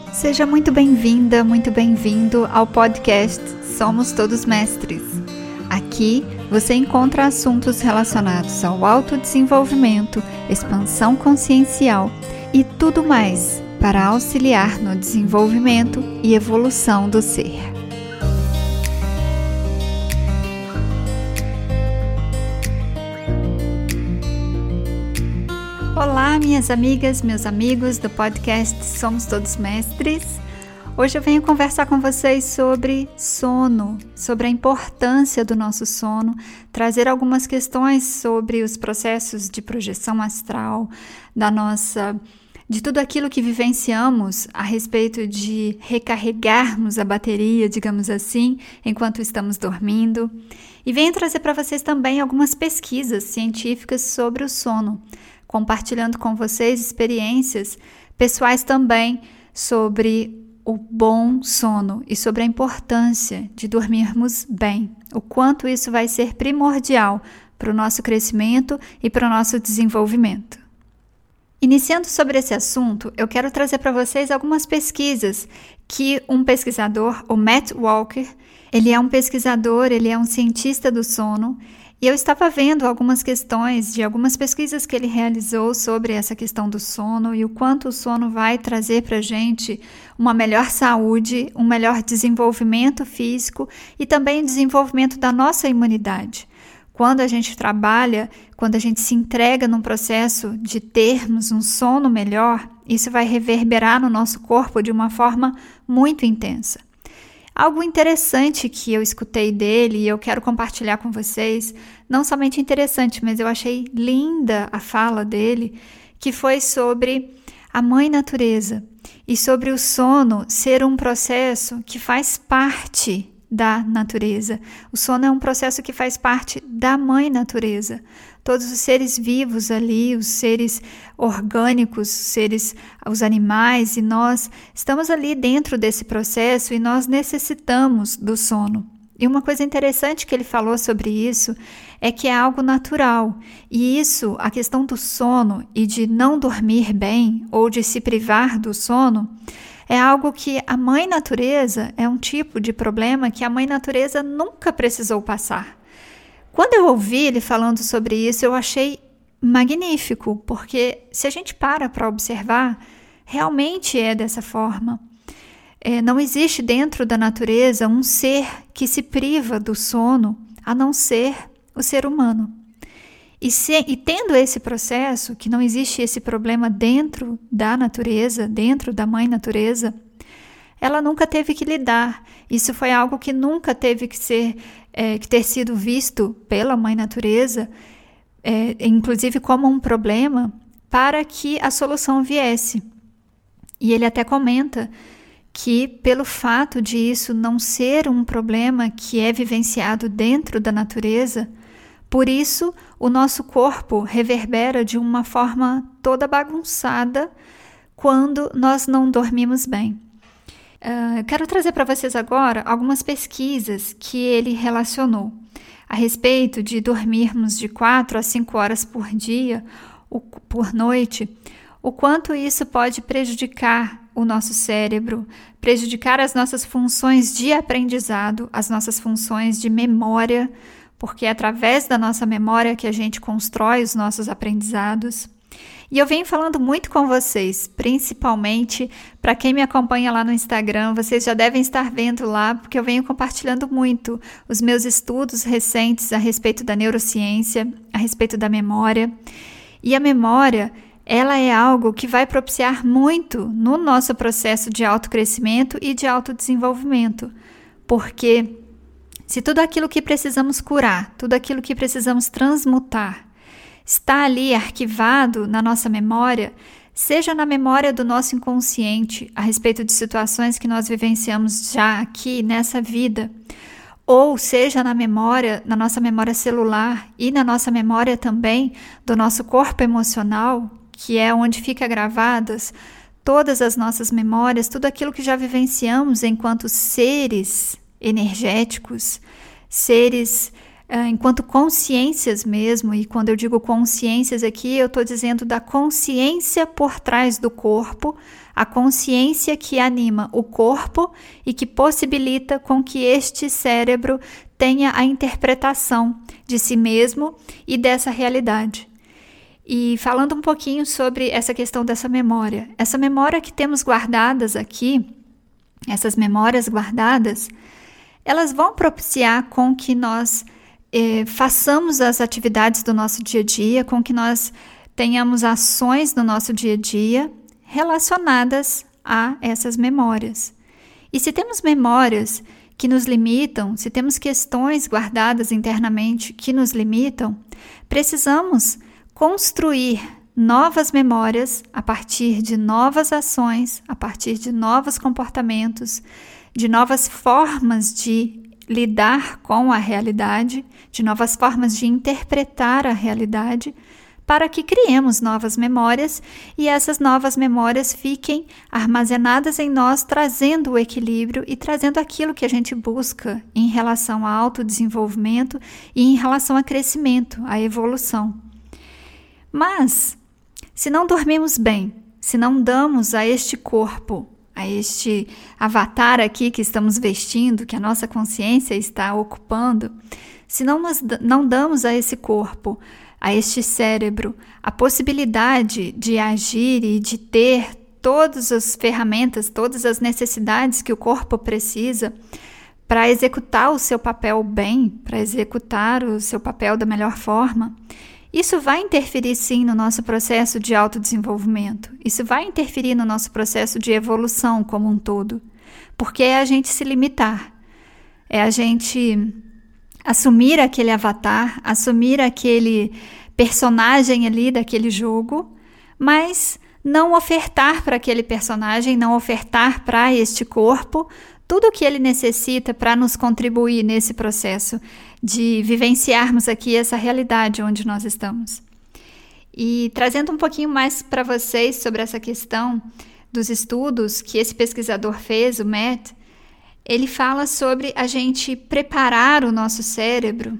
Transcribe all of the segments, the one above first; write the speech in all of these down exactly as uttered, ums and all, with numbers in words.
Seja muito bem-vinda, muito bem-vindo ao podcast Somos Todos Mestres. Aqui você encontra assuntos relacionados ao autodesenvolvimento, expansão consciencial e tudo mais para auxiliar no desenvolvimento e evolução do ser. Olá, minhas amigas, meus amigos do podcast Somos Todos Mestres. Hoje eu venho conversar com vocês sobre sono, sobre a importância do nosso sono, trazer algumas questões sobre os processos de projeção astral, da nossa, de tudo aquilo que vivenciamos a respeito de recarregarmos a bateria, digamos assim, enquanto estamos dormindo. E venho trazer para vocês também algumas pesquisas científicas sobre o sono, compartilhando com vocês experiências pessoais também sobre o bom sono e sobre a importância de dormirmos bem, o quanto isso vai ser primordial para o nosso crescimento e para o nosso desenvolvimento. Iniciando sobre esse assunto, eu quero trazer para vocês algumas pesquisas que um pesquisador, o Matt Walker, ele é um pesquisador, ele é um cientista do sono. E eu estava vendo algumas questões de algumas pesquisas que ele realizou sobre essa questão do sono e o quanto o sono vai trazer para a gente uma melhor saúde, um melhor desenvolvimento físico e também desenvolvimento da nossa imunidade. Quando a gente trabalha, quando a gente se entrega num processo de termos um sono melhor, isso vai reverberar no nosso corpo de uma forma muito intensa. Algo interessante que eu escutei dele e eu quero compartilhar com vocês, não somente interessante, mas eu achei linda a fala dele, que foi sobre a Mãe Natureza e sobre o sono ser um processo que faz parte da natureza. O sono é um processo que faz parte da Mãe Natureza. Todos os seres vivos ali, os seres orgânicos, os seres, os animais e nós estamos ali dentro desse processo e nós necessitamos do sono. E uma coisa interessante que ele falou sobre isso é que é algo natural. E isso, a questão do sono e de não dormir bem ou de se privar do sono, é algo que a Mãe Natureza é um tipo de problema que a Mãe Natureza nunca precisou passar. Quando eu ouvi ele falando sobre isso, eu achei magnífico, porque se a gente para para observar, realmente é dessa forma. É, não existe dentro da natureza um ser que se priva do sono, a não ser o ser humano. E, se, e tendo esse processo, que não existe esse problema dentro da natureza, dentro da Mãe Natureza, ela nunca teve que lidar. Isso foi algo que nunca teve que, ser, é, que ter sido visto pela Mãe Natureza, é, inclusive como um problema, para que a solução viesse. E ele até comenta que pelo fato de isso não ser um problema que é vivenciado dentro da natureza, por isso o nosso corpo reverbera de uma forma toda bagunçada quando nós não dormimos bem. Uh, eu quero trazer para vocês agora algumas pesquisas que ele relacionou a respeito de dormirmos de quatro a cinco horas por dia, ou por noite, o quanto isso pode prejudicar o nosso cérebro, prejudicar as nossas funções de aprendizado, as nossas funções de memória, porque é através da nossa memória que a gente constrói os nossos aprendizados. E eu venho falando muito com vocês, principalmente para quem me acompanha lá no Instagram, vocês já devem estar vendo lá, porque eu venho compartilhando muito os meus estudos recentes a respeito da neurociência, a respeito da memória. E a memória, ela é algo que vai propiciar muito no nosso processo de autocrescimento e de autodesenvolvimento, porque se tudo aquilo que precisamos curar, tudo aquilo que precisamos transmutar, está ali arquivado na nossa memória, seja na memória do nosso inconsciente a respeito de situações que nós vivenciamos já aqui nessa vida, ou seja na memória, na nossa memória celular e na nossa memória também do nosso corpo emocional, que é onde fica gravadas todas as nossas memórias, tudo aquilo que já vivenciamos enquanto seres energéticos, seres enquanto consciências mesmo, e quando eu digo consciências aqui, eu estou dizendo da consciência por trás do corpo, a consciência que anima o corpo e que possibilita com que este cérebro tenha a interpretação de si mesmo e dessa realidade. E falando um pouquinho sobre essa questão dessa memória, essa memória que temos guardadas aqui, essas memórias guardadas, elas vão propiciar com que nós eh, façamos as atividades do nosso dia a dia, com que nós tenhamos ações no nosso dia a dia relacionadas a essas memórias. E se temos memórias que nos limitam, se temos questões guardadas internamente que nos limitam, precisamos construir novas memórias a partir de novas ações, a partir de novos comportamentos, de novas formas de lidar com a realidade, de novas formas de interpretar a realidade, para que criemos novas memórias e essas novas memórias fiquem armazenadas em nós, trazendo o equilíbrio e trazendo aquilo que a gente busca em relação ao autodesenvolvimento e em relação ao crescimento, à evolução. Mas, se não dormimos bem, se não damos a este corpo, a este avatar aqui que estamos vestindo, que a nossa consciência está ocupando, se não, nos, não damos a esse corpo, a este cérebro, a possibilidade de agir e de ter todas as ferramentas, todas as necessidades que o corpo precisa para executar o seu papel bem, para executar o seu papel da melhor forma, isso vai interferir sim no nosso processo de autodesenvolvimento, isso vai interferir no nosso processo de evolução como um todo, porque é a gente se limitar, é a gente assumir aquele avatar, assumir aquele personagem ali daquele jogo, mas não ofertar para aquele personagem, não ofertar para este corpo tudo o que ele necessita para nos contribuir nesse processo de vivenciarmos aqui essa realidade onde nós estamos. E trazendo um pouquinho mais para vocês sobre essa questão dos estudos que esse pesquisador fez, o Matt, ele fala sobre a gente preparar o nosso cérebro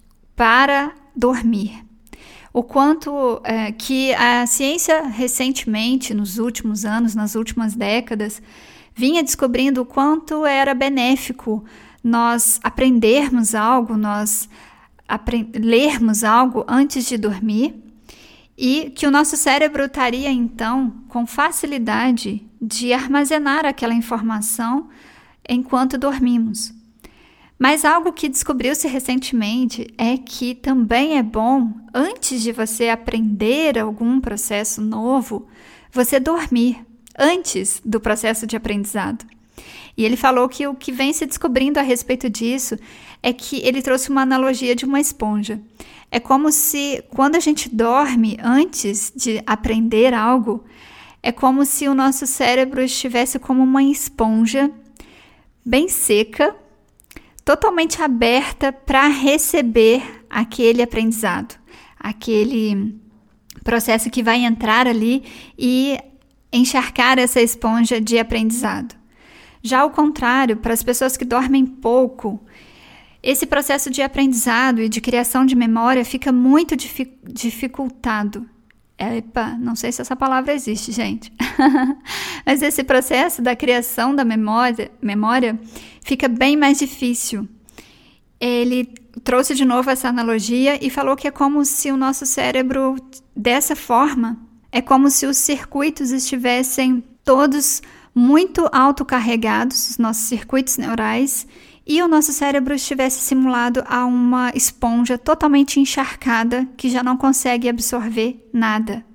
para dormir. O quanto é, que a ciência recentemente, nos últimos anos, nas últimas décadas, vinha descobrindo o quanto era benéfico nós aprendermos algo, nós apre- lermos algo antes de dormir, e que o nosso cérebro estaria, então, com facilidade de armazenar aquela informação enquanto dormimos. Mas algo que descobriu-se recentemente é que também é bom, antes de você aprender algum processo novo, você dormir antes do processo de aprendizado. E ele falou que o que vem se descobrindo a respeito disso é que ele trouxe uma analogia de uma esponja. É como se, quando a gente dorme antes de aprender algo, é como se o nosso cérebro estivesse como uma esponja bem seca, totalmente aberta para receber aquele aprendizado, aquele processo que vai entrar ali e encharcar essa esponja de aprendizado. Já ao contrário, para as pessoas que dormem pouco, esse processo de aprendizado e de criação de memória fica muito dific- dificultado. Epa, não sei se essa palavra existe, gente. Mas esse processo da criação da memória, memória fica bem mais difícil. Ele trouxe de novo essa analogia e falou que é como se o nosso cérebro, dessa forma, é como se os circuitos estivessem todos muito autocarregados, os nossos circuitos neurais, e o nosso cérebro estivesse simulado a uma esponja totalmente encharcada que já não consegue absorver nada.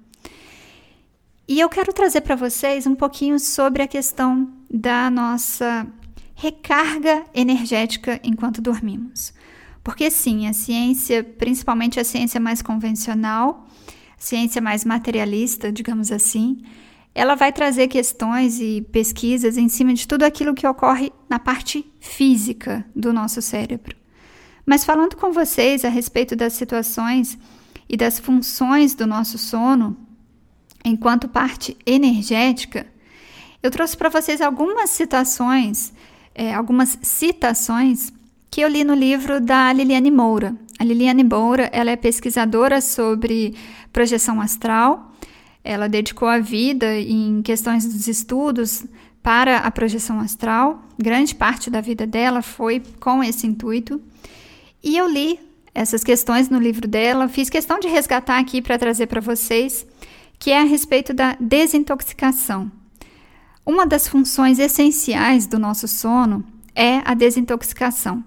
E eu quero trazer para vocês um pouquinho sobre a questão da nossa recarga energética enquanto dormimos. Porque sim, a ciência, principalmente a ciência mais convencional, a ciência mais materialista, digamos assim, ela vai trazer questões e pesquisas em cima de tudo aquilo que ocorre na parte física do nosso cérebro. Mas falando com vocês a respeito das situações e das funções do nosso sono, enquanto parte energética, eu trouxe para vocês algumas citações, é, algumas citações que eu li no livro da Liliane Moura, A Liliane Moura, ela é pesquisadora sobre projeção astral. Ela dedicou a vida em questões dos estudos para a projeção astral. Grande parte da vida dela foi com esse intuito. E eu li essas questões no livro dela, fiz questão de resgatar aqui para trazer para vocês, que é a respeito da desintoxicação. Uma das funções essenciais do nosso sono é a desintoxicação.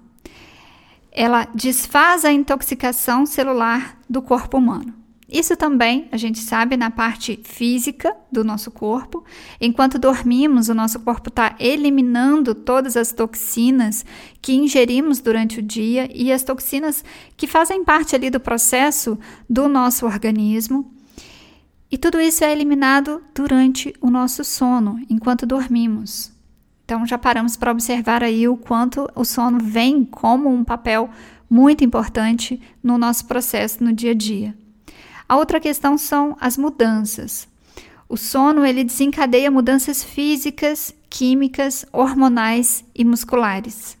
Ela desfaz a intoxicação celular do corpo humano. Isso também, a gente sabe, na parte física do nosso corpo. Enquanto dormimos, o nosso corpo está eliminando todas as toxinas que ingerimos durante o dia e as toxinas que fazem parte ali do processo do nosso organismo. E tudo isso é eliminado durante o nosso sono, enquanto dormimos. Então, já paramos para observar aí o quanto o sono vem como um papel muito importante no nosso processo no dia a dia. A outra questão são as mudanças. O sono, ele desencadeia mudanças físicas, químicas, hormonais e musculares.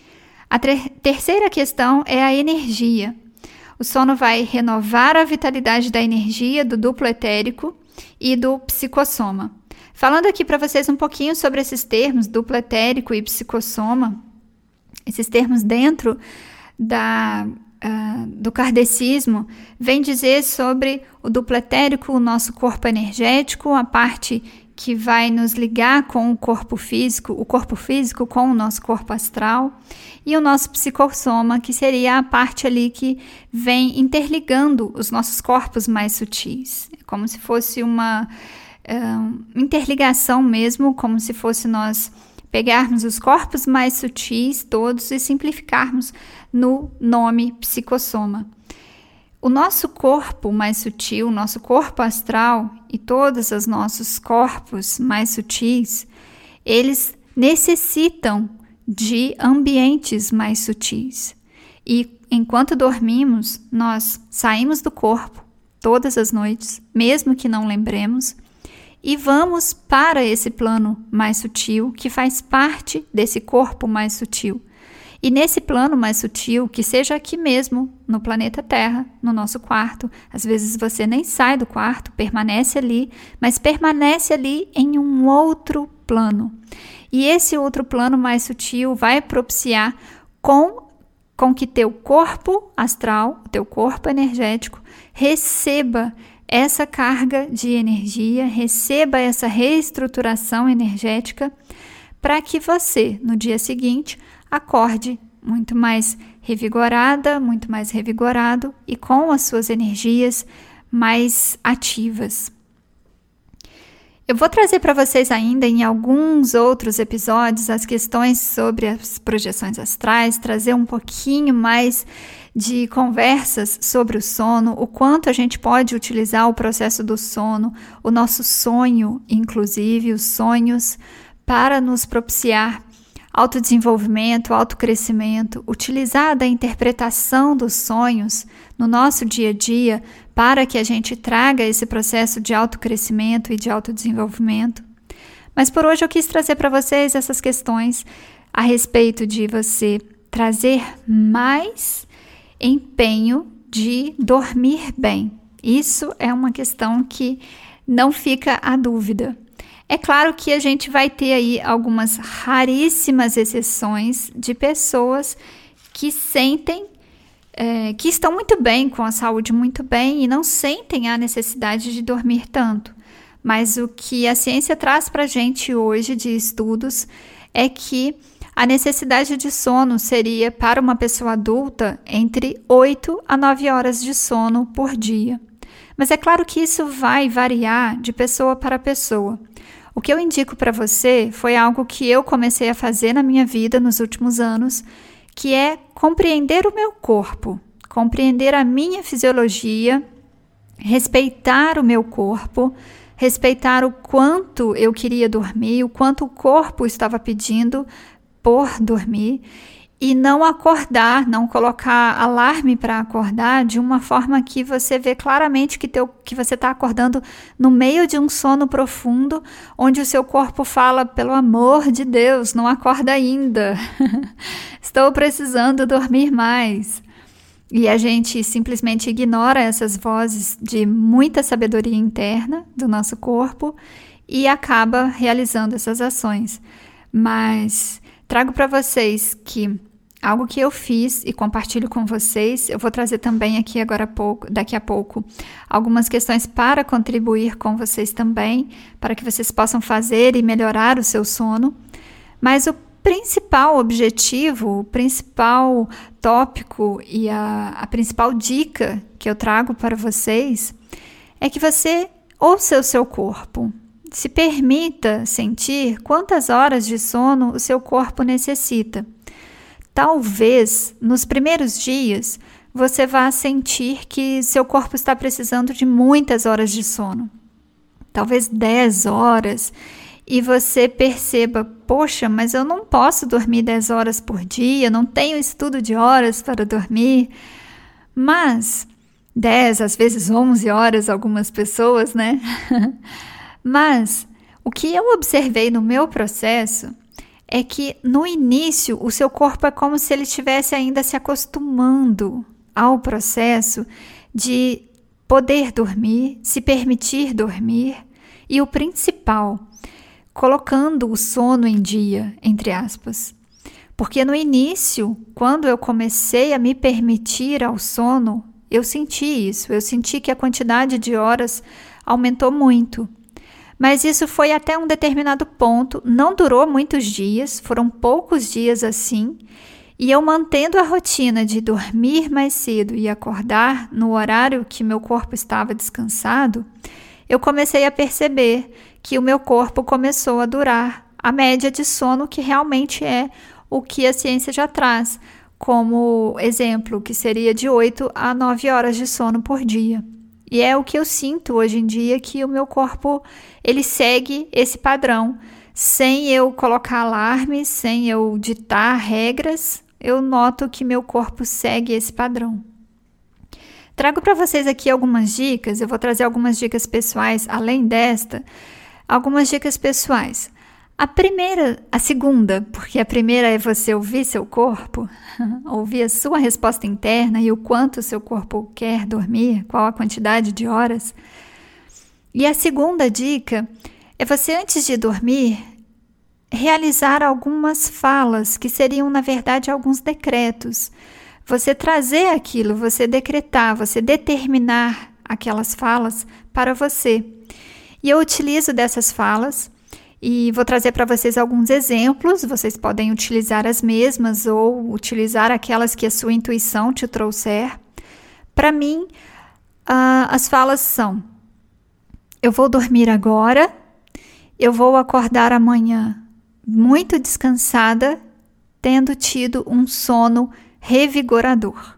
A ter- terceira questão é a energia. O sono vai renovar a vitalidade da energia do duplo etérico e do psicossoma. Falando aqui para vocês um pouquinho sobre esses termos, duplo etérico e psicossoma, esses termos dentro da, uh, do kardecismo, vem dizer sobre o duplo etérico, o nosso corpo energético, a parte que vai nos ligar com o corpo físico, o corpo físico com o nosso corpo astral, e o nosso psicossoma, que seria a parte ali que vem interligando os nossos corpos mais sutis. É como se fosse uma uh, interligação mesmo, como se fosse nós pegarmos os corpos mais sutis todos e simplificarmos no nome psicossoma. O nosso corpo mais sutil, o nosso corpo astral e todos os nossos corpos mais sutis, eles necessitam de ambientes mais sutis. E enquanto dormimos, nós saímos do corpo todas as noites, mesmo que não lembremos, e vamos para esse plano mais sutil, que faz parte desse corpo mais sutil. E nesse plano mais sutil, que seja aqui mesmo, no planeta Terra, no nosso quarto, às vezes você nem sai do quarto, permanece ali, mas permanece ali em um outro plano. E esse outro plano mais sutil vai propiciar com, com que teu corpo astral, teu corpo energético, receba essa carga de energia, receba essa reestruturação energética, para que você, no dia seguinte, acorde muito mais revigorada, muito mais revigorado e com as suas energias mais ativas. Eu vou trazer para vocês ainda em alguns outros episódios as questões sobre as projeções astrais, trazer um pouquinho mais de conversas sobre o sono, o quanto a gente pode utilizar o processo do sono, o nosso sonho, inclusive os sonhos, para nos propiciar autodesenvolvimento, autocrescimento, utilizar da interpretação dos sonhos no nosso dia a dia para que a gente traga esse processo de autocrescimento e de autodesenvolvimento. Mas por hoje eu quis trazer para vocês essas questões a respeito de você trazer mais empenho de dormir bem. Isso é uma questão que não fica a dúvida. É claro que a gente vai ter aí algumas raríssimas exceções de pessoas que sentem, é, que estão muito bem, com a saúde muito bem e não sentem a necessidade de dormir tanto. Mas o que a ciência traz para a gente hoje de estudos é que a necessidade de sono seria para uma pessoa adulta entre oito a nove horas de sono por dia. Mas é claro que isso vai variar de pessoa para pessoa. O que eu indico para você foi algo que eu comecei a fazer na minha vida nos últimos anos, que é compreender o meu corpo, compreender a minha fisiologia, respeitar o meu corpo, respeitar o quanto eu queria dormir, o quanto o corpo estava pedindo por dormir e não acordar, não colocar alarme para acordar de uma forma que você vê claramente que, teu, que você está acordando no meio de um sono profundo, onde o seu corpo fala, pelo amor de Deus, não acorda ainda, estou precisando dormir mais. e a gente simplesmente ignora essas vozes de muita sabedoria interna do nosso corpo e acaba realizando essas ações. Mas trago para vocês que algo que eu fiz e compartilho com vocês, eu vou trazer também aqui agora a pouco, daqui a pouco, algumas questões para contribuir com vocês também, para que vocês possam fazer e melhorar o seu sono. Mas o principal objetivo, o principal tópico e a, a principal dica que eu trago para vocês é que você ouça o seu corpo. Se permita sentir quantas horas de sono o seu corpo necessita. Talvez, nos primeiros dias, você vá sentir que seu corpo está precisando de muitas horas de sono. Talvez dez horas. E você perceba, poxa, mas eu não posso dormir dez horas por dia, não tenho estudo de horas para dormir. Mas, dez, às vezes onze horas, algumas pessoas, né? Mas, o que eu observei no meu processo é que no início o seu corpo é como se ele estivesse ainda se acostumando ao processo de poder dormir, se permitir dormir e o principal, colocando o sono em dia, entre aspas. Porque no início, quando eu comecei a me permitir ao sono, eu senti isso, eu senti que a quantidade de horas aumentou muito. Mas isso foi até um determinado ponto, não durou muitos dias, foram poucos dias assim, e eu mantendo a rotina de dormir mais cedo e acordar no horário que meu corpo estava descansado, eu comecei a perceber que o meu corpo começou a durar a média de sono, que realmente é o que a ciência já traz como exemplo, que seria de oito a nove horas de sono por dia. E é o que eu sinto hoje em dia, que o meu corpo, ele segue esse padrão. Sem eu colocar alarmes, sem eu ditar regras, eu noto que meu corpo segue esse padrão. Trago para vocês aqui algumas dicas, eu vou trazer algumas dicas pessoais, além desta, algumas dicas pessoais. A primeira, a segunda, porque a primeira é você ouvir seu corpo, ouvir a sua resposta interna e o quanto o seu corpo quer dormir, qual a quantidade de horas. E a segunda dica é você, antes de dormir, realizar algumas falas, que seriam, na verdade, alguns decretos. Você trazer aquilo, você decretar, você determinar aquelas falas para você. E eu utilizo dessas falas e vou trazer para vocês alguns exemplos. Vocês podem utilizar as mesmas ou utilizar aquelas que a sua intuição te trouxer. Para mim, uh, as falas são: eu vou dormir agora, eu vou acordar amanhã muito descansada, tendo tido um sono revigorador.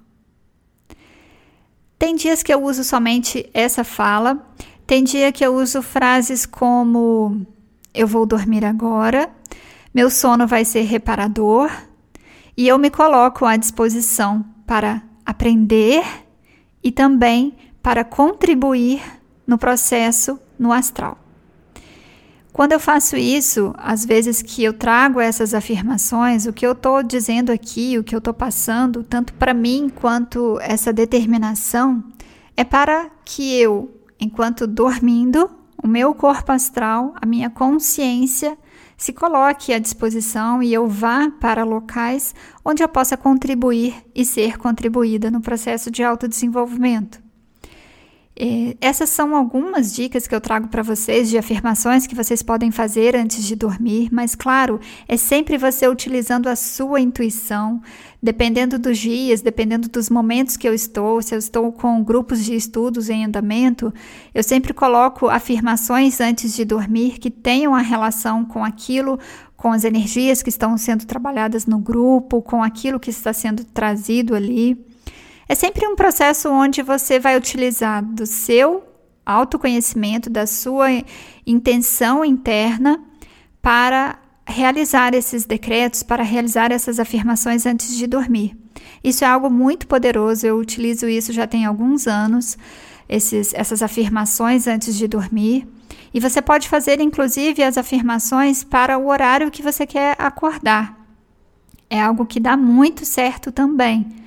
Tem dias que eu uso somente essa fala, tem dia que eu uso frases como: eu vou dormir agora, meu sono vai ser reparador, e eu me coloco à disposição para aprender e também para contribuir no processo no astral. Quando eu faço isso, às vezes que eu trago essas afirmações, o que eu estou dizendo aqui, o que eu estou passando, tanto para mim quanto essa determinação, é para que eu, enquanto dormindo, o meu corpo astral, a minha consciência, se coloque à disposição e eu vá para locais onde eu possa contribuir e ser contribuída no processo de autodesenvolvimento. E essas são algumas dicas que eu trago para vocês de afirmações que vocês podem fazer antes de dormir, mas claro, é sempre você utilizando a sua intuição, dependendo dos dias, dependendo dos momentos que eu estou. Se eu estou com grupos de estudos em andamento, eu sempre coloco afirmações antes de dormir que tenham a relação com aquilo, com as energias que estão sendo trabalhadas no grupo, com aquilo que está sendo trazido ali. É sempre um processo onde você vai utilizar do seu autoconhecimento, da sua intenção interna para realizar esses decretos, para realizar essas afirmações antes de dormir. Isso é algo muito poderoso, eu utilizo isso já tem alguns anos, esses, essas afirmações antes de dormir. E você pode fazer, inclusive, as afirmações para o horário que você quer acordar. É algo que dá muito certo também.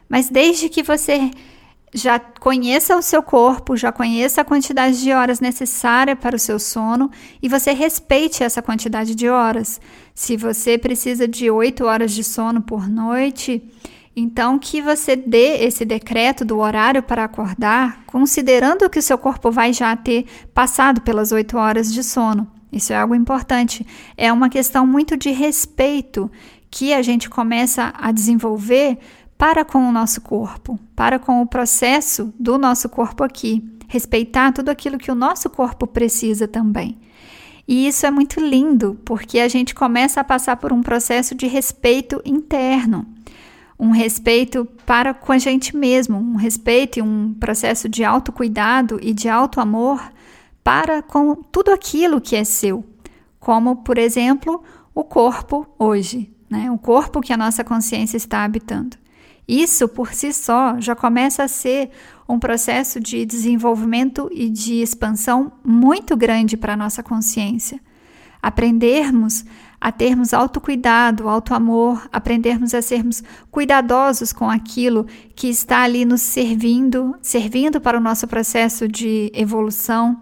Mas desde que você já conheça o seu corpo, já conheça a quantidade de horas necessária para o seu sono e você respeite essa quantidade de horas. Se você precisa de oito horas de sono por noite, então que você dê esse decreto do horário para acordar, considerando que o seu corpo vai já ter passado pelas oito horas de sono. Isso é algo importante. É uma questão muito de respeito que a gente começa a desenvolver para com o nosso corpo, para com o processo do nosso corpo aqui, respeitar tudo aquilo que o nosso corpo precisa também. E isso é muito lindo, porque a gente começa a passar por um processo de respeito interno, um respeito para com a gente mesmo, um respeito e um processo de autocuidado e de autoamor para com tudo aquilo que é seu, como, por exemplo, o corpo hoje, né? O corpo que a nossa consciência está habitando. Isso, por si só, já começa a ser um processo de desenvolvimento e de expansão muito grande para a nossa consciência. Aprendermos a termos autocuidado, autoamor, aprendermos a sermos cuidadosos com aquilo que está ali nos servindo, servindo para o nosso processo de evolução.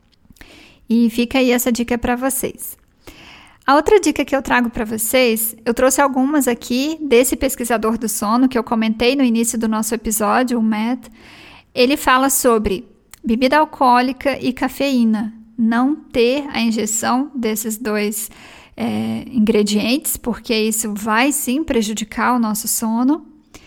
E fica aí essa dica para vocês. A outra dica que eu trago para vocês, eu trouxe algumas aqui desse pesquisador do sono que eu comentei no início do nosso episódio, o Matt. Ele fala sobre bebida alcoólica e cafeína. Não ter a injeção desses dois é, ingredientes, porque isso vai sim prejudicar o nosso sono.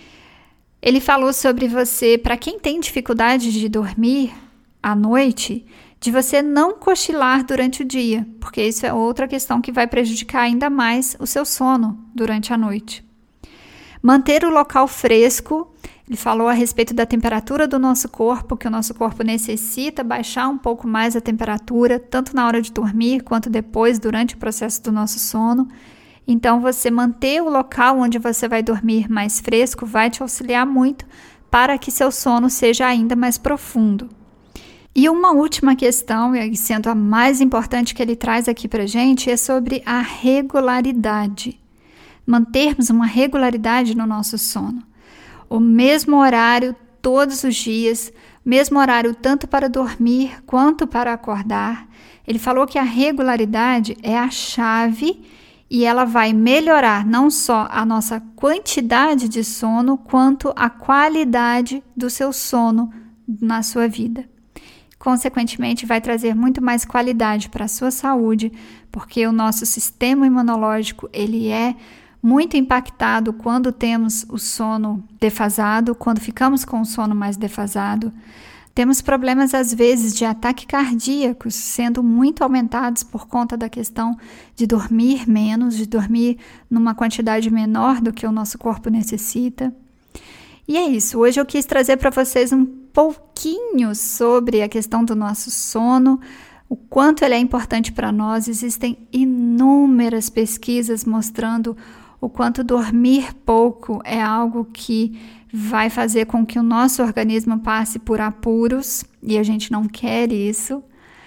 Ele falou sobre você, para quem tem dificuldade de dormir à noite, de você não cochilar durante o dia, porque isso é outra questão que vai prejudicar ainda mais o seu sono durante a noite. Manter o local fresco, ele falou a respeito da temperatura do nosso corpo, que o nosso corpo necessita baixar um pouco mais a temperatura, tanto na hora de dormir, quanto depois, durante o processo do nosso sono. Então, você manter o local onde você vai dormir mais fresco vai te auxiliar muito para que seu sono seja ainda mais profundo. E uma última questão, e sendo a mais importante que ele traz aqui para a gente, é sobre a regularidade. Mantermos uma regularidade no nosso sono. O mesmo horário todos os dias, mesmo horário tanto para dormir quanto para acordar. Ele falou que a regularidade é a chave e ela vai melhorar não só a nossa quantidade de sono, quanto a qualidade do seu sono na sua vida. Consequentemente, vai trazer muito mais qualidade para a sua saúde, porque o nosso sistema imunológico ele é muito impactado quando temos o sono defasado, quando ficamos com o sono mais defasado. Temos problemas, às vezes, de ataque cardíacos sendo muito aumentados por conta da questão de dormir menos, de dormir numa quantidade menor do que o nosso corpo necessita. E é isso, hoje eu quis trazer para vocês um pouquinho sobre a questão do nosso sono, o quanto ele é importante para nós. Existem inúmeras pesquisas mostrando o quanto dormir pouco é algo que vai fazer com que o nosso organismo passe por apuros, e a gente não quer isso.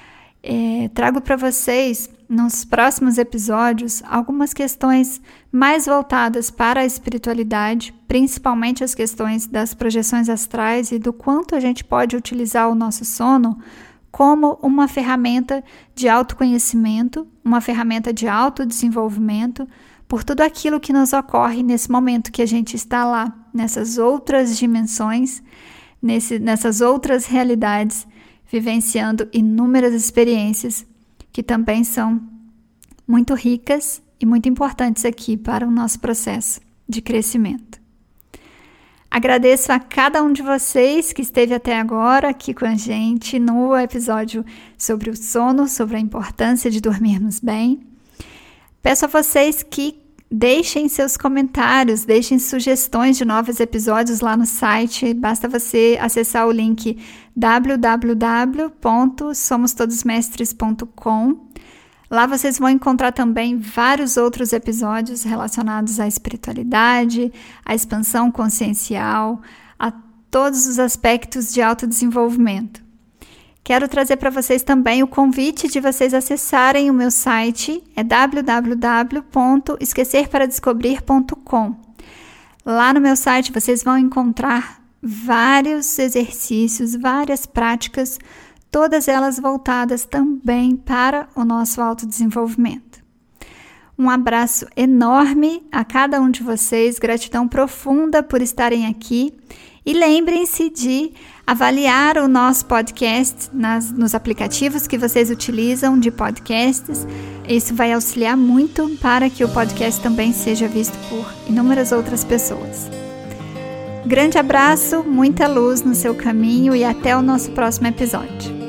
É, trago para vocês, nos próximos episódios, algumas questões mais voltadas para a espiritualidade, principalmente as questões das projeções astrais e do quanto a gente pode utilizar o nosso sono como uma ferramenta de autoconhecimento, uma ferramenta de autodesenvolvimento, por tudo aquilo que nos ocorre nesse momento que a gente está lá, nessas outras dimensões, nesse, nessas outras realidades, vivenciando inúmeras experiências que também são muito ricas e muito importantes aqui para o nosso processo de crescimento. Agradeço a cada um de vocês que esteve até agora aqui com a gente no episódio sobre o sono, sobre a importância de dormirmos bem. Peço a vocês que deixem seus comentários, deixem sugestões de novos episódios lá no site. Basta você acessar o link w w w ponto somos todos mestres ponto com. Lá vocês vão encontrar também vários outros episódios relacionados à espiritualidade, à expansão consciencial, a todos os aspectos de autodesenvolvimento. Quero trazer para vocês também o convite de vocês acessarem o meu site, é w w w ponto esquecer para descobrir ponto com. Lá no meu site vocês vão encontrar vários exercícios, várias práticas, todas elas voltadas também para o nosso autodesenvolvimento. Um abraço enorme a cada um de vocês, gratidão profunda por estarem aqui e lembrem-se de avaliar o nosso podcast nas, nos aplicativos que vocês utilizam de podcasts. Isso vai auxiliar muito para que o podcast também seja visto por inúmeras outras pessoas. Grande abraço, muita luz no seu caminho e até o nosso próximo episódio.